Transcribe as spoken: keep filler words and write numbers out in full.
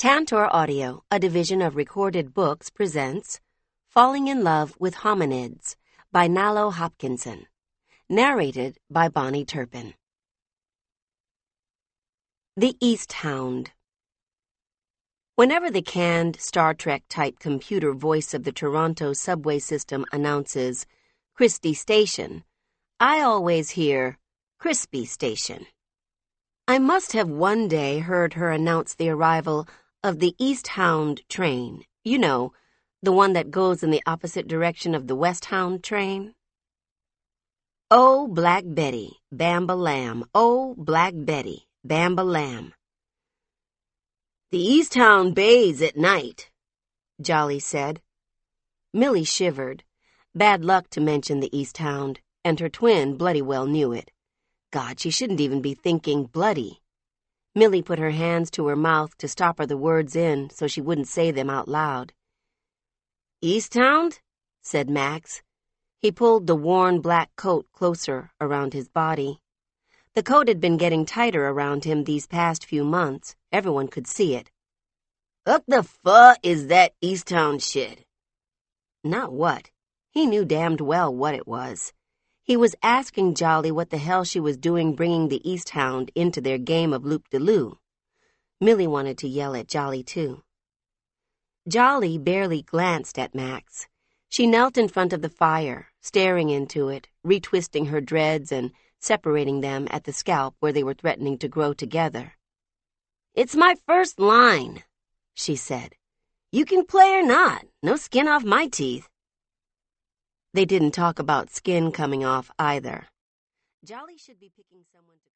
Tantor Audio, a division of Recorded Books, presents Falling in Love with Hominids by Nalo Hopkinson. Narrated by Bonnie Turpin. The East Hound. Whenever the canned Star Trek-type computer voice of the Toronto subway system announces Christie Station, I always hear Crispy Station. I must have one day heard her announce the arrival of the East Hound train, you know, the one that goes in the opposite direction of the West Hound train. Oh, Black Betty, Bamba Lamb, oh, Black Betty, Bamba Lamb. The East Hound bathes at night, Jolly said. Millie shivered. Bad luck to mention the East Hound, and her twin bloody well knew it. God, she shouldn't even be thinking bloody. Millie put her hands to her mouth to stop her the words in so she wouldn't say them out loud. East Hound? Said Max. He pulled the worn black coat closer around his body. The coat had been getting tighter around him these past few months. Everyone could see it. What the fuck is that East Hound shit? Not what. He knew damned well what it was. He was asking Jolly what the hell she was doing bringing the East Hound into their game of loop-de-loo. Millie wanted to yell at Jolly, too. Jolly barely glanced at Max. She knelt in front of the fire, staring into it, retwisting her dreads and separating them at the scalp where they were threatening to grow together. It's my first line, she said. You can play or not. No skin off my teeth. They didn't talk about skin coming off either. Jolly should be picking someone to